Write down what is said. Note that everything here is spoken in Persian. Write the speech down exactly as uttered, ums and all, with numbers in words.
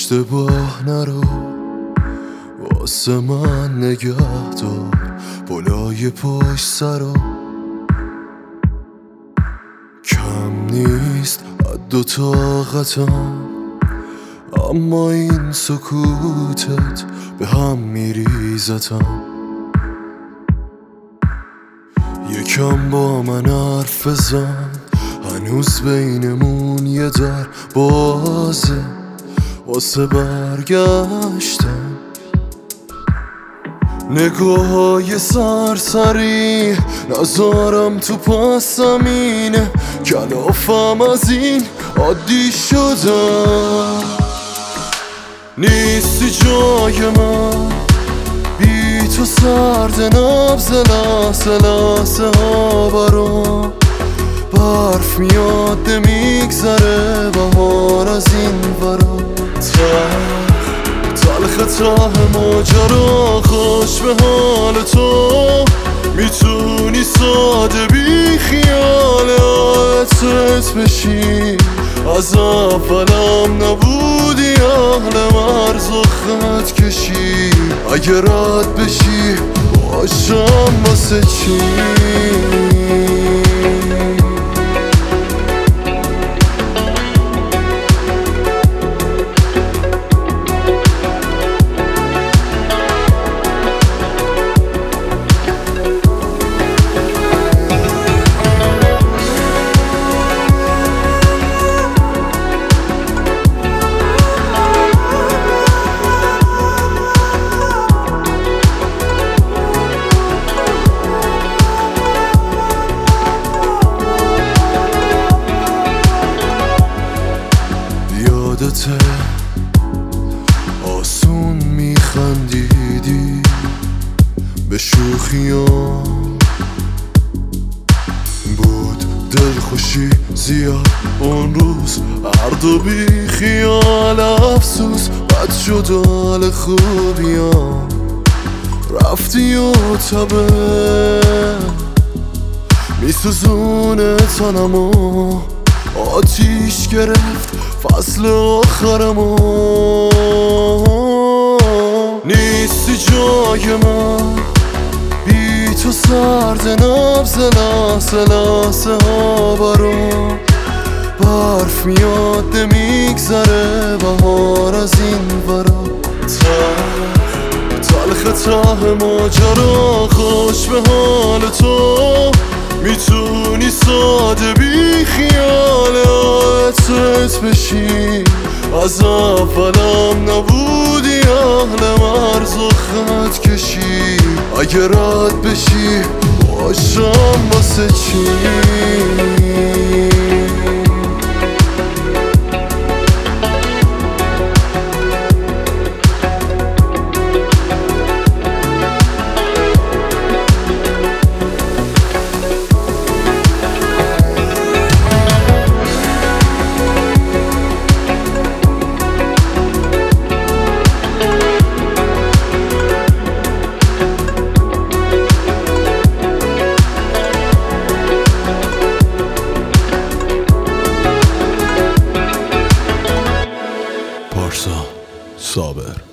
اشتباه نرو، واسه من نگه دار بالای پشت سرا. کم نیست حد و طاقتم، اما این سکوتت به هم میریزتم. یکم با من حرف بزن، هنوز بینمون یه در بازه واسه برگشتن. نگاه های سرسری نزارم تو پس زمینه، کلافم از این عادی شدم. نیستی جای من، بی تو سرد نبض لحظه لحظه ها برام. برف میاد میگذره بهار از این ورا. تلخ ته ماجرا، خوش به حال تو. میتونی ساده بی خیال عطرت بشی، از اولم نبودی اهل مرز و خط کشی. اگه رد بشی باشم واسه چی؟ یادته آسون میخندیدی به شوخیام، بود دلخوشی زیاد اون روز، هر دو بی خیال افسوس بد شد حال خوبیام. رفتی و تبه میسوزونه تنمو، آتیش گرفت فصل آخرمو. نیستی جای من، بی تو سرد نبض لحظه لحظه ها برام. برف میاد میگذره بهار از این ورا. تلخ ته ماجرا، خوش به حال تو. میتونی ساده بی خیال عطرت بشی، از اولم نبودی اهل مرز و خط کشی. اگه رد بشی باشم واسه چی؟ صابر